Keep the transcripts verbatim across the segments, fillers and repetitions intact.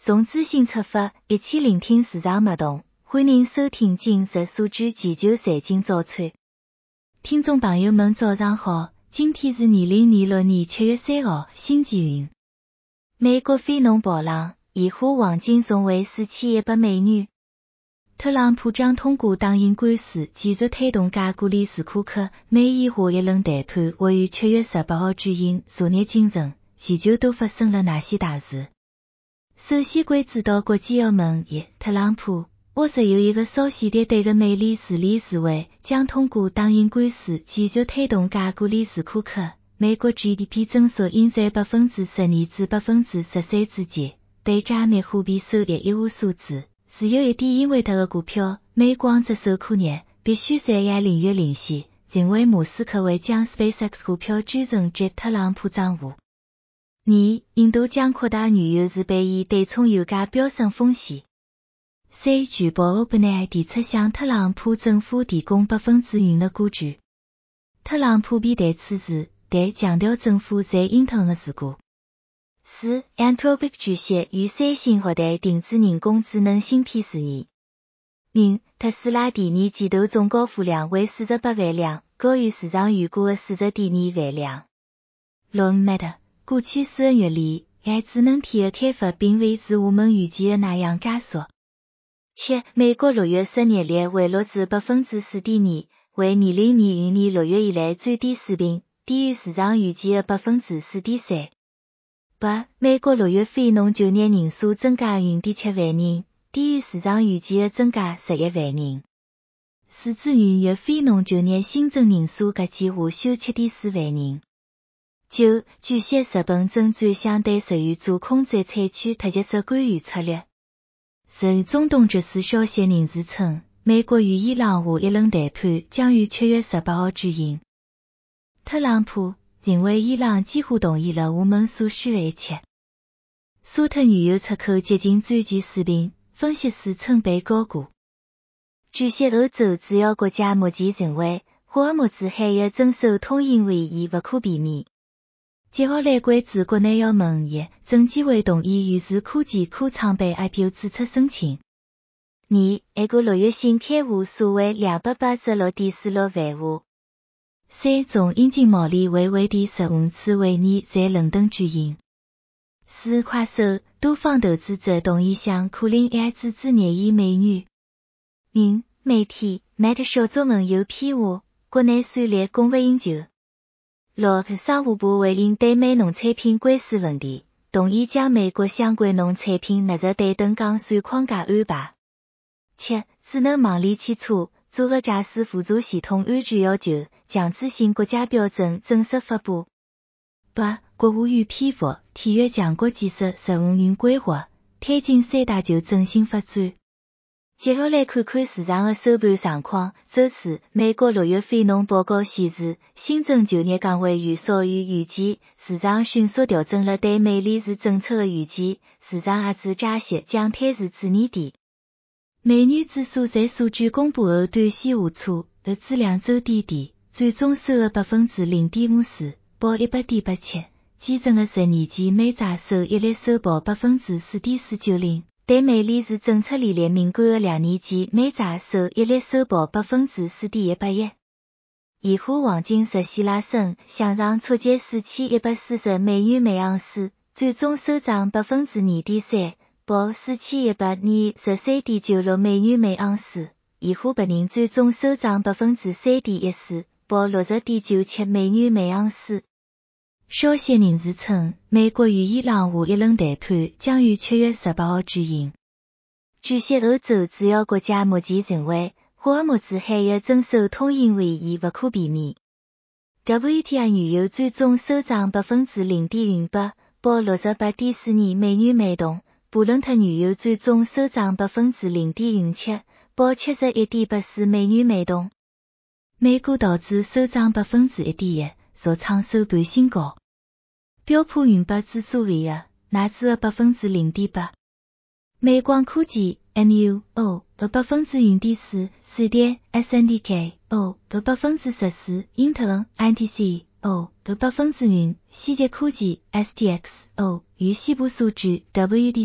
从资讯出发，一起聆听市场脉动。欢迎收听今日数据全球财经早餐。听众朋友们早上好，今天是二零二六年七月三号，星期运。美国非农暴浪，现货黄金重回四千一百美元。特朗普将通过党印官司继续推动解雇李斯库克，美现货一轮谈判会于七月十八号举行。昨日清晨，全球都发生了哪些大事？首先关注到国际澳门一，特朗普。我是有一个稍显敌对的美理是理事会将通过党印官司继续推动解雇李斯库克。美国 G D P 增速应在百分之十二至百分之十三之间，对加密货币收益一无所知。是有一点因为他的股票每光这受苦日，必须在二零月领息，认为马斯克会将 SpaceX 股票转成至特朗普账户。二，印度将扩大原油储备以对冲油价飙升风险。三，据报 OpenAI 提出向特朗普政府提供百分之云的股权。特朗普面对此事，但强调政府在英特尔的事故。四 ，Anthropic 巨蟹与三星合谈定制人工智能芯片事宜。五，特斯拉第二季度总交付量为四十八万辆，高于市场预估的四十点二万辆。六 ，Meta 过去四个月里，A I 智能体的开发并未如我们预期的那样加速。七，美国六月失业率回落至百分之四点二，为二零二一年六月以来最低水平，低于市场预期的百分之四点三。八，美国六月非农就业人数增加零点七万人，低于市场预期的增加十一万人。四至元月非农就业新增人数隔计下修七点四万人。九，据悉日本正转向对石油做控制采取特急式干预策略。十，中东局势消息人士称，美国与伊朗下一轮谈判将于七月十八号举行。特朗普认为伊朗几乎同意了我们所需的一切。沙特原油出口接近最具水平，分析师称被高估。据悉欧洲主要国家目前认为，霍尔木兹海峡征收通运危险不可避免。接下来关注国内要闻一，证监会同意预示科技科创板 I P O 注册申请。二，A 股六月新开户数为两百八十六点四六万户。三，从英经毛利为为第十五次会议在伦敦举行。四，快手多方投资者同意向科林 A I 注资廿亿美元。五，媒体 Meta 小作文有偏化，国内算力供不应求。六，商务部回应对美农产品关税问题，同意将美国相关农产品纳入对等降税框架安排。七，智能网联汽车组合驾驶辅助系统安全要求强制性国家标准正式发布。八，国务院批复体育强国建设十五年规划，推进三大球振兴发展。接下来看看市场的收盘状况。周四，美国六月非农报告显示，新增就业岗位远少于预期，市场迅速调整了对美联储政策的预期，市场压制加息将推迟注意点。美元指数在数据公布后短线下挫，后至两周低点，最终收了百分之零点五四，报一百点八七。基准的十年期美债收益率收报百分之四点四九零。对美联储政策利率敏感的两年期美债收益率收报百分之四点一八一。现货黄金实现拉升，向上触及四千一百四十美元每盎司，最终收涨百分之二点三，报四千一百二十三点九六美元每盎司。现货白银最终收涨百分之三点一四，报六十点九七美元每盎司。消息人士称，美国与伊朗下一轮谈判将于七月十八号举行。据悉欧洲主要国家目前认为，霍尔木兹海峡征收通运危险不可避免。W T I 原油最终收涨百分之零点零八，报六十八点四二美元每桶。布伦特原油最终收涨百分之零点零七，报七十一点八四美元每桶。美股道指收涨百分之一点一，昨创收盘新高。标普五百指数为二，乃至了百分之零点八。美光科技 M U O 的百分之零点四，瑞典 S N D K O 的百分之十四，英特尔 I T C O 的百分之零，希捷科技 S T X O 与西部数据 W D C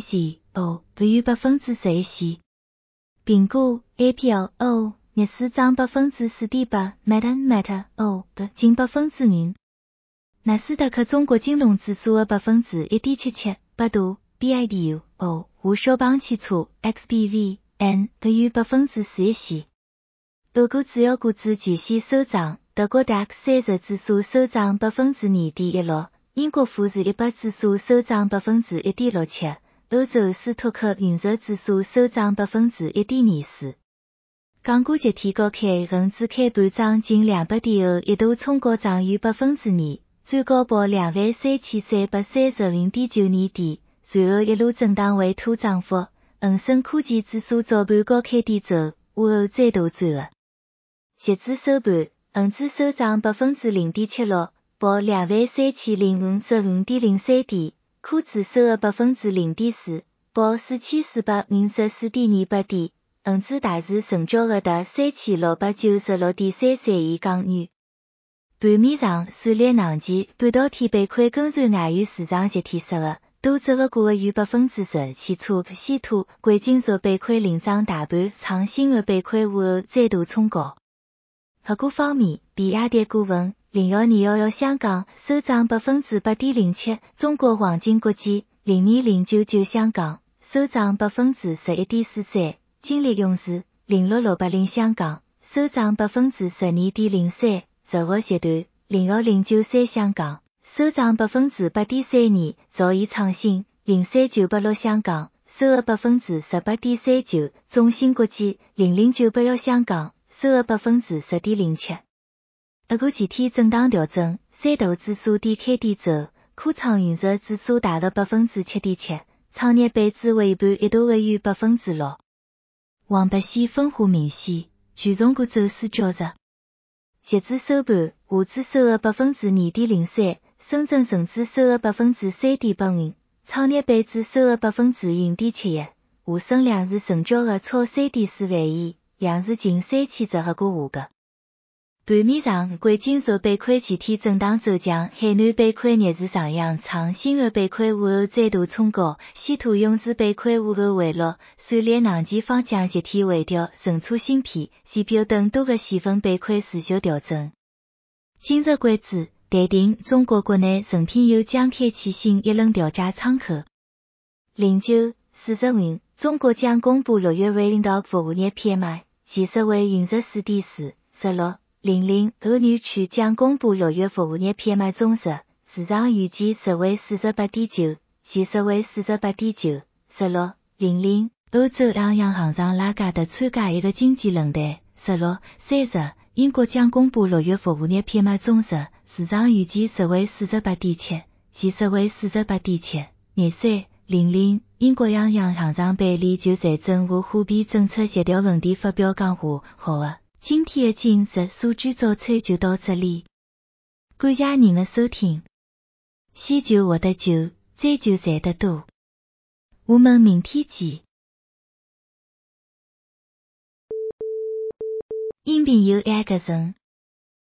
O 不逾百分之十一系。苹果 Apple O 逆市涨百分之四点八 ，Meta Meta O 的近百分之五。纳斯达克中国金融指数的百分之一点七七，百度 B I D U O 无首榜起初 X P V N 不逾百分之四一系。俄国主要股指巨系首涨，德国 D A X 三十指数首涨百分之二点一六，英国富时一百指数首涨百分之一点六七，欧洲斯托克陨石指数首涨百分之一点二四。港股集体高开，恒指开盘涨近两百点后，一度冲高涨逾百分之二，最高报两万三千三百三十五点九二点，随后一路震荡回吐涨幅。恒生科技指数早盘高开低走，午后再度转弱。截至收盘，恒指收涨百分之零点七六，报两万三千零五十五点零三点，科指收了百分之零点四，报四千四百五十四点二八点。恒指大市成交额达三千六百九十六点三三亿港元。盘面上，算力能源、半导体板块跟随外围市场集体失额，都折合过逾百分之十。汽车、稀土、贵金属板块领涨大盘，创新的板块午后再度冲高。合股方面，比亚迪股份零幺二一一香港收涨百分之八点零七，中国黄金国际零二零九九香港收涨百分之十一点四三。金力勇士零六六八零香港收涨百分之十二点零三，十活集团零幺零九三香港收涨百分之八点三二，兆易创新零三九八六香港收了百分之十八点三九，中芯国际零零九八一香港收了百分之十点零七。俄股集体震荡调整，三大指数低开低走，科创陨石指数大跌百分之七点七，创业板指尾盘一度位于百分之六。黄白线分化明显，权重股走势较弱。截至收盘，沪指收了百分之二点零三，深圳成指收了百分之三点八五，创业板指收了百分之五点七一。沪深两市成交额超三点四万亿，两市近三千只合股下跌。盘面上，贵金属板块集体震荡走强，海南板块逆势上扬，创新的板块午后再度冲高，稀土永磁板块午后回落，算力能源方向集体回调，存储芯片、C P U 等多个细分板块持续调整。今日关注，淡定中国国内成品油将开启新一轮调价窗口。零九四十五，中国将公布六月 Rolling Dog 服务业 P M I， 其实为陨石四点四。十六零零，欧元区将公布六月服务业 P M I 总值，市场预计值为 四十八点九， 其实为 四十八点九。十六零零，欧洲央行行长拉加德参加一个经济论坛。十六三十，英国将公布六月服务业 P M I 总值，市场预计值为 四十八点七， 其实为 四十八点七。廿三零零，英国央行行长贝利就财政和货币政策协调问题发表讲话。好啊，今天的今日数据早餐就到这里，感谢您的收听。喜酒我的酒，醉酒才得多。我们明天见。音频由 Agason